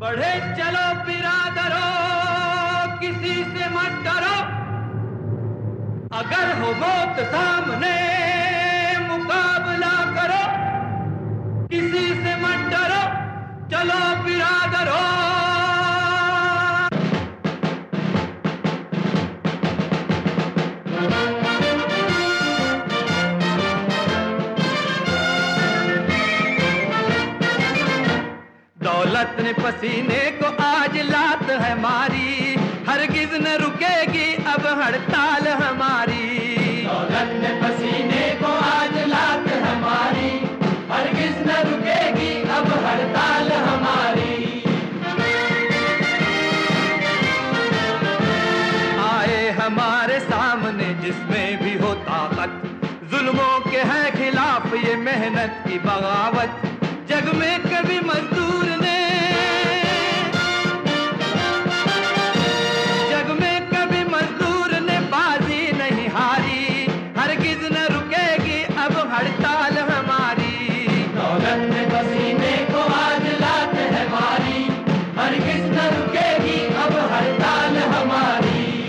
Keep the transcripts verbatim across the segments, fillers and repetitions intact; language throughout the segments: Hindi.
बढ़े चलो बिरादरो, किसी से मत डरो, अगर हो मौत सामने मुकाबला करो, किसी से मत डरो, चलो बिरादरो। दौलत ने पसीने को आज लात है मारी, हरगिज न रुकेगी अब हड़ताल हमारी। दौलत ने पसीने को आज लात है मारी, हरगिज न रुकेगी अब हड़ताल हमारी। आए हमारे सामने जिसमें भी हो ताकत, जुल्मों के है खिलाफ ये मेहनत की बगावत। जग में कभी मजदूर ने, जग में कभी मजदूर ने बाजी नहीं हारी, हरगिज न रुकेगी अब हड़ताल हमारी। दौलत ने पसीने को आज लात है मारी, हरगिज न रुकेगी अब हड़ताल हमारी।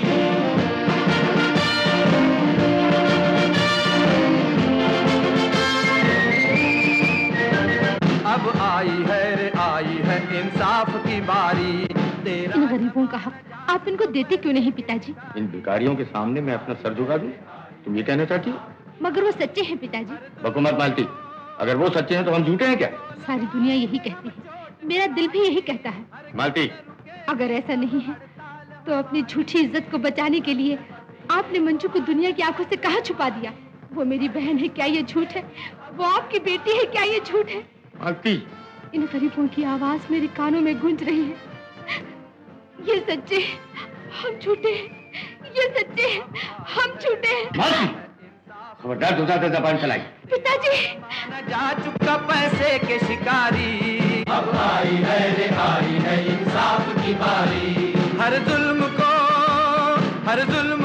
अब आई है रे आई है इंसाफ की बारी। इन गरीबों का हक आप इनको देते क्यों नहीं पिताजी? इन भिखारियों के सामने मैं अपना सर झुका दूं? तुम ये कहना चाहती हो? मगर वो सच्चे हैं पिताजी। बकुमत मालती, अगर वो सच्चे हैं तो हम झूठे हैं क्या? सारी दुनिया यही कहती है, मेरा दिल भी यही कहता है। मालती, अगर ऐसा नहीं है तो अपनी झूठी इज्जत को बचाने के लिए आपने मंजू को दुनिया की आंखों से कहाँ छुपा दिया? वो मेरी बहन है, क्या ये झूठ है? वो आपकी बेटी है, क्या ये झूठ है? मालती, इन गरीबों की आवाज मेरे कानों में गूंज रही है। ये सच्चे हैं, हम झूठे हैं। ये सच्चे हैं, हम झूठे हैं। मालती, खबरदार दूसरा से ज़बान चलाई। पिताजी, जा चुका पैसे के शिकारी, अब आई है रे आई है इंसाफ की बारी। हर जुल्म को, हर जुल्म